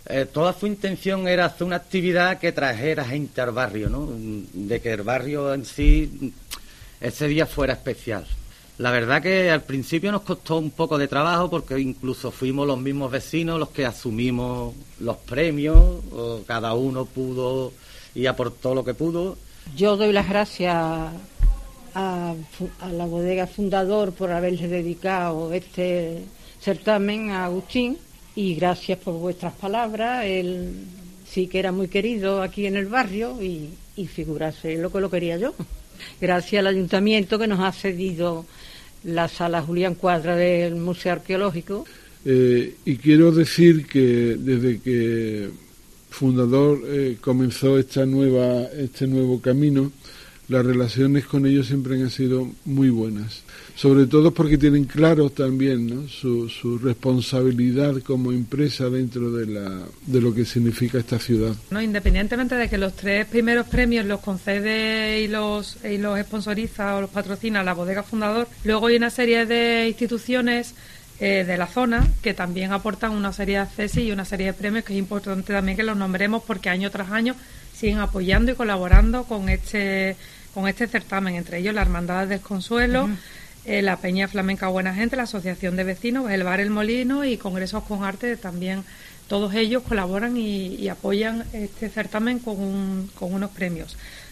Toda su intención era hacer una actividad que trajera gente al barrio, ¿no? De que el barrio en sí ese día fuera especial. La verdad que al principio nos costó un poco de trabajo porque incluso fuimos los mismos vecinos los que asumimos los premios, o cada uno pudo y aportó lo que pudo. Yo doy las gracias a la bodega Fundador por haberle dedicado este certamen a Agustín, y gracias por vuestras palabras. Él sí que era muy querido aquí en el barrio y figurarse lo que lo quería yo. Gracias al ayuntamiento que nos ha cedido la sala Julián Cuadra del Museo Arqueológico. Y quiero decir que desde que Fundador comenzó este nuevo camino, las relaciones con ellos siempre han sido muy buenas, sobre todo porque tienen claro también, ¿no?, su responsabilidad como empresa dentro de lo que significa esta ciudad. No, independientemente de que los 3 primeros premios los concede y los sponsoriza o los patrocina la bodega Fundador, luego hay una serie de instituciones de la zona que también aportan una serie de accesos y una serie de premios, que es importante también que los nombremos porque año tras año siguen apoyando y colaborando con este certamen, entre ellos la Hermandad del Consuelo, la Peña Flamenca Buena Gente, la Asociación de Vecinos, el Bar El Molino y Congresos con Arte. También todos ellos colaboran y apoyan este certamen con unos premios.